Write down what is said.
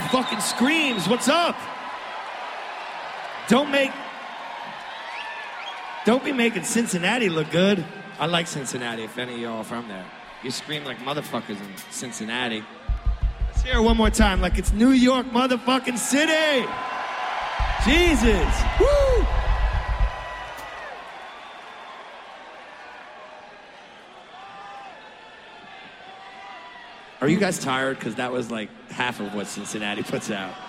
fucking screams. What's up? Don't be making Cincinnati look good. I like Cincinnati, if any of y'all are from there. You scream like motherfuckers in Cincinnati. Let's hear it one more time, like it's New York motherfucking City. Jesus. Woo! Are you guys tired? Because that was like half of what Cincinnati puts out.